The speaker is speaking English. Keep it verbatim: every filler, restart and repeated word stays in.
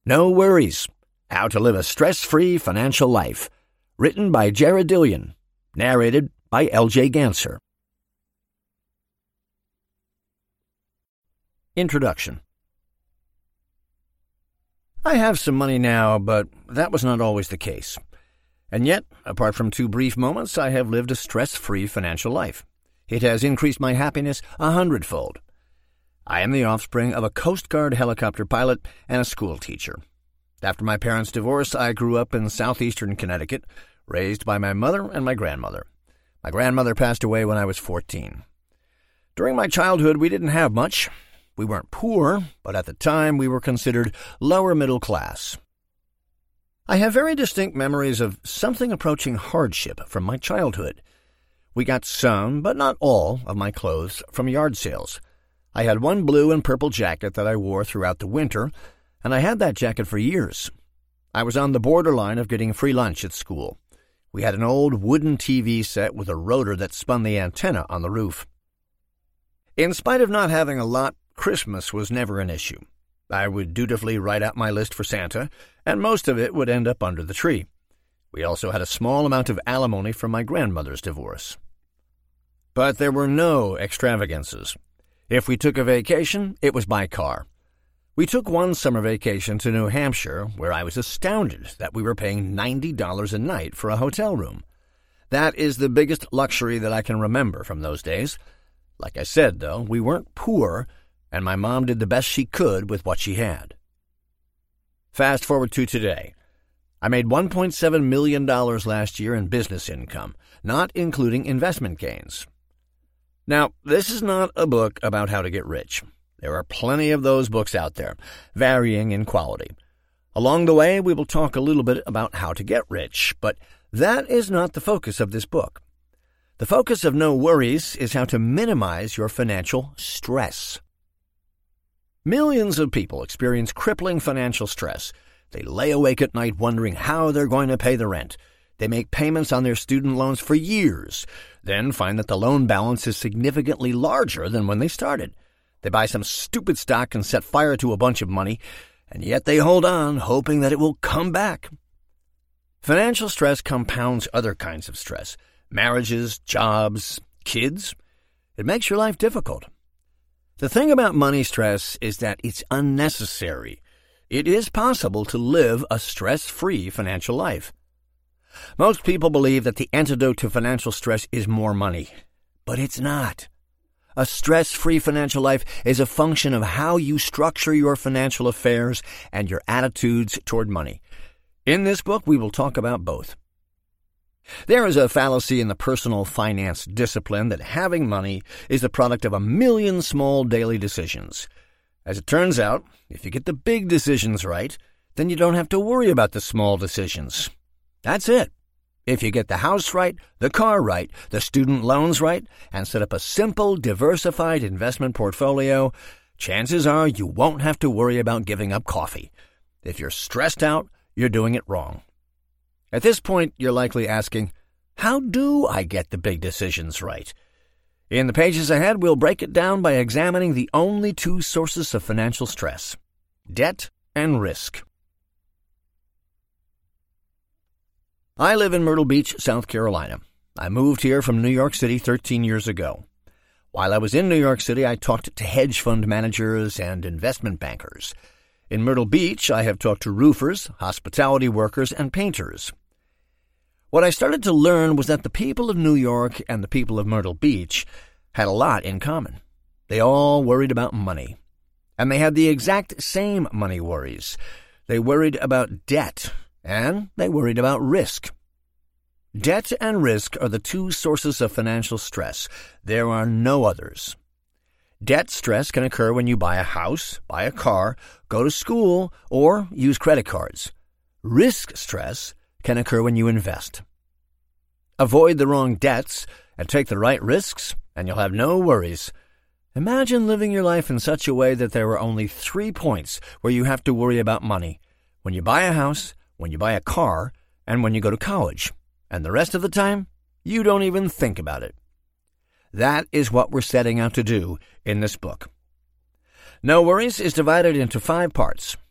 No Worries, How to Live a Stress-Free Financial Life, written by Jared Dillion, narrated by L J Ganser. Introduction. I have some money now, but that was not always the case. And yet, apart from two brief moments, I have lived a stress-free financial life. It has increased my happiness a hundredfold. I am the offspring of a Coast Guard helicopter pilot and a school teacher. After my parents' divorce, I grew up in southeastern Connecticut, raised by my mother and my grandmother. My grandmother passed away when I was fourteen. During my childhood, we didn't have much. We weren't poor, but at the time we were considered lower middle class. I have very distinct memories of something approaching hardship from my childhood. We got some, but not all, of my clothes from yard sales. I had one blue and purple jacket that I wore throughout the winter, and I had that jacket for years. I was on the borderline of getting free lunch at school. We had an old wooden T V set with a rotor that spun the antenna on the roof. In spite of not having a lot, Christmas was never an issue. I would dutifully write out my list for Santa, and most of it would end up under the tree. We also had a small amount of alimony from my grandmother's divorce. But there were no extravagances. If we took a vacation, it was by car. We took one summer vacation to New Hampshire, where I was astounded that we were paying ninety dollars a night for a hotel room. That is the biggest luxury that I can remember from those days. Like I said, though, we weren't poor, and my mom did the best she could with what she had. Fast forward to today. I made one point seven million dollars last year in business income, not including investment gains. Now, this is not a book about how to get rich. There are plenty of those books out there, varying in quality. Along the way, we will talk a little bit about how to get rich, but that is not the focus of this book. The focus of No Worries is how to minimize your financial stress. Millions of people experience crippling financial stress. They lay awake at night wondering how they're going to pay the rent. They make payments on their student loans for years, then find that the loan balance is significantly larger than when they started. They buy some stupid stock and set fire to a bunch of money, and yet they hold on, hoping that it will come back. Financial stress compounds other kinds of stress. Marriages, jobs, kids. It makes your life difficult. The thing about money stress is that it's unnecessary. It is possible to live a stress-free financial life. Most people believe that the antidote to financial stress is more money, but it's not. A stress-free financial life is a function of how you structure your financial affairs and your attitudes toward money. In this book, we will talk about both. There is a fallacy in the personal finance discipline that having money is the product of a million small daily decisions. As it turns out, if you get the big decisions right, then you don't have to worry about the small decisions. That's it. If you get the house right, the car right, the student loans right, and set up a simple, diversified investment portfolio, chances are you won't have to worry about giving up coffee. If you're stressed out, you're doing it wrong. At this point, you're likely asking, how do I get the big decisions right? In the pages ahead, we'll break it down by examining the only two sources of financial stress: debt and risk. I live in Myrtle Beach, South Carolina. I moved here from New York City thirteen years ago. While I was in New York City, I talked to hedge fund managers and investment bankers. In Myrtle Beach, I have talked to roofers, hospitality workers, and painters. What I started to learn was that the people of New York and the people of Myrtle Beach had a lot in common. They all worried about money. And they had the exact same money worries. They worried about debt, and they worried about risk. Debt and risk are the two sources of financial stress. There are no others. Debt stress can occur when you buy a house, buy a car, go to school, or use credit cards. Risk stress can occur when you invest. Avoid the wrong debts and take the right risks, and you'll have no worries. Imagine living your life in such a way that there are only three points where you have to worry about money: when you buy a house, when you buy a car, and when you go to college. And the rest of the time, you don't even think about it. That is what we're setting out to do in this book. No Worries is divided into five parts.